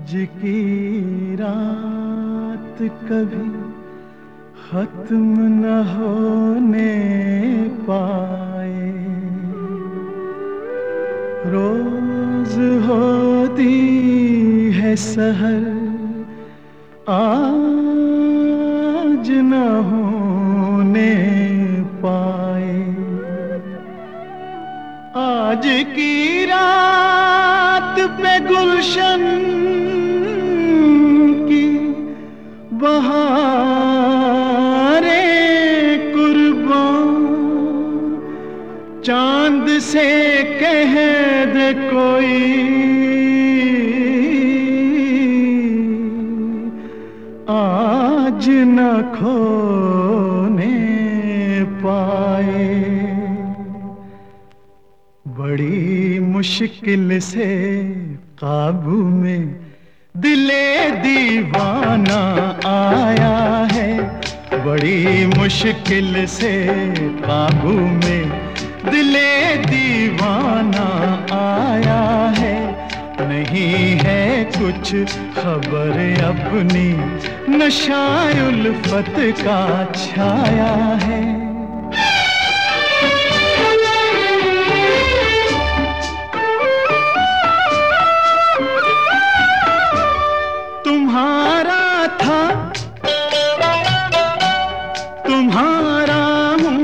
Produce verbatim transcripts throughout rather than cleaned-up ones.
आज की रात कभी खत्म न होने पाए, रोज होती है सहर आज न होने पाए। आज की रात पे गुलशन की बहारें कुर्बान, चांद से कह दे कोई आज न खोने पाए। बड़ी मुश्किल से काबू में दिले दीवाना आया है, बड़ी मुश्किल से काबू में दिले दीवाना आया है। नहीं है कुछ खबर अपनी, नशा उल्फत का छाया है। तुम्हारा था तुम्हारा हूँ,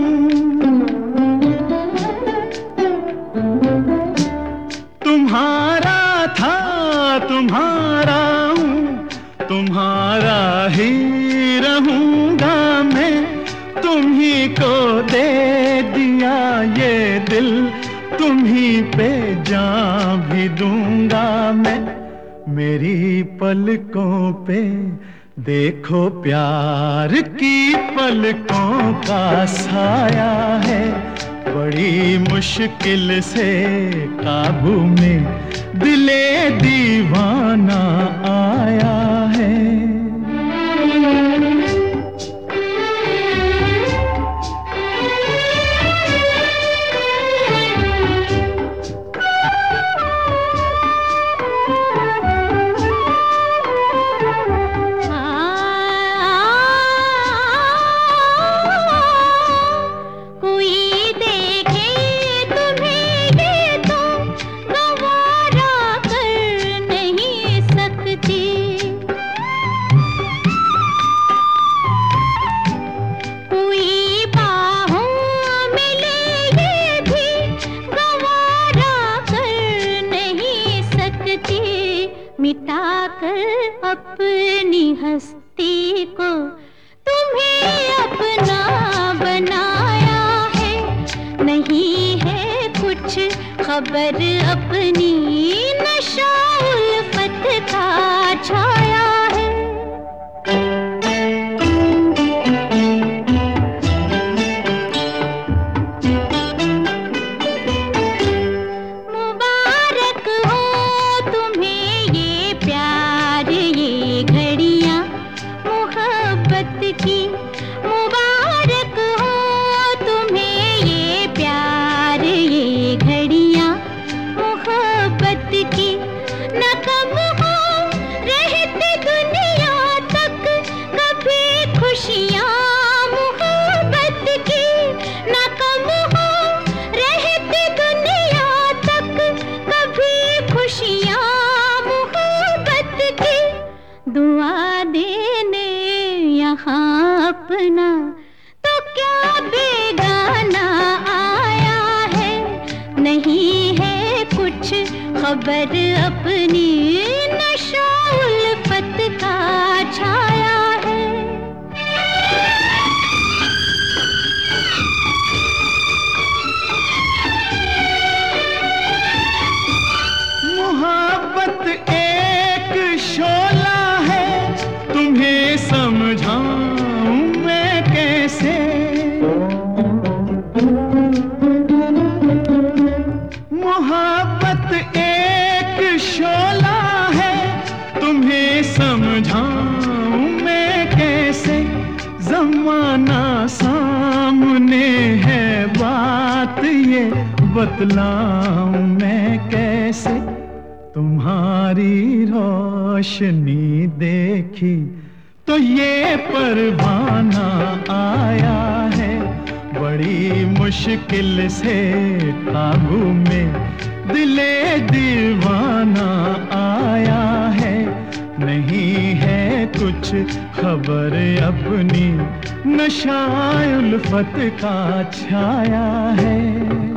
तुम्हारा था तुम्हारा हूँ, तुम्हारा ही रहूंगा मैं। तुम ही को दे दिया ये दिल, तुम ही पे जान भी दूंगा मैं। मेरी पलकों पे देखो प्यार की पलकों का साया है, बड़ी मुश्किल से काबू में दिले दीवाना आया है। मिटाकर अपनी हस्ती को तुम्हें अपना बनाया है। नहीं है कुछ खबर अपनी, नशा उल्फत का छाया है। की मुबारक हो तुम्हें ये प्यार, ये घड़ियां मोहब्बत की। न कम हो रहते दुनिया तक कभी खुशियां मोहब्बत की। न कम हो रहते दुनिया तक कभी खुशियां मोहब्बत की। दुआ देने यहाँ अपना तो क्या बेगाना आया है। नहीं है कुछ खबर अपनी, नशा उल्फत का छाया है। मोहब्बत एक शोला है, तुम्हें समझाऊं मैं कैसे। मोहब्बत एक शोला है, तुम्हें समझाऊं मैं कैसे। जमाना सामने है, बात ये बतलाऊं मैं कैसे। तुम्हारी रोशनी देखी तो ये परवाना आया है, बड़ी मुश्किल से काबू में दिले दीवाना आया है। नहीं है कुछ खबर अपनी, नशा उल्फत का छाया है।